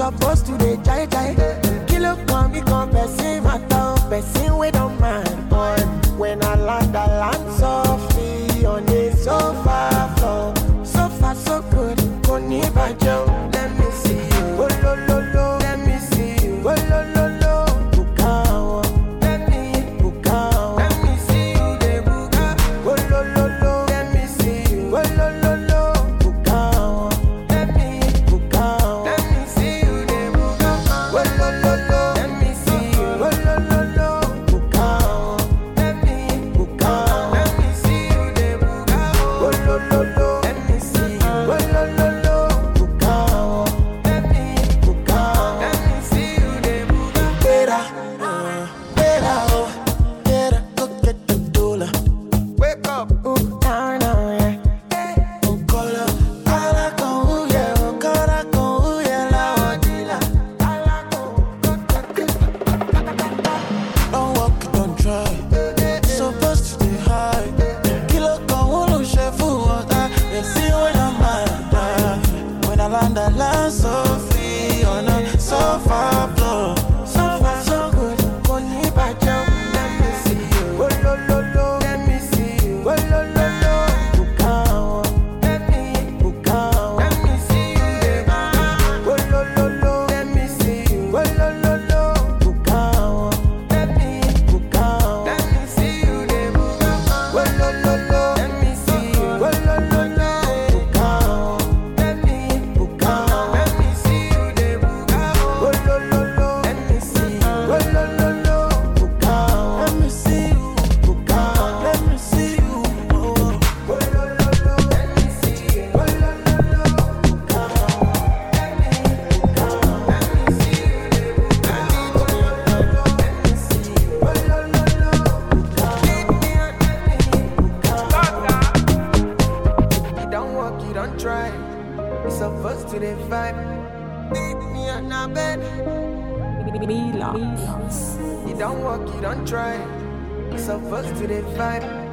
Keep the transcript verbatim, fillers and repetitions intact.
supposed to be jai jai. Kilo come, me come, person matter, person we don't mind. Boy, when I land, I land softly on the sofa floor. So far, so good. Koni bajo, let me see you. Oh lo lo lo, let me see you. Oh lo lo lo, bukawa. Let me bukawa. Let me see you, de buka. Oh lo lo lo, let me see you. Oh lo lo lo, bukawa. Let me bukawa. Let me see you, de buka. Oh lo lo lo, let me see you. Oh lo lo lo, bukawa. Let me bukawa. Let me see you, de buka. Oh lo lo lo, let me see you. Oh lo lo lo. You don't walk, you don't try. It's a first to the vibe.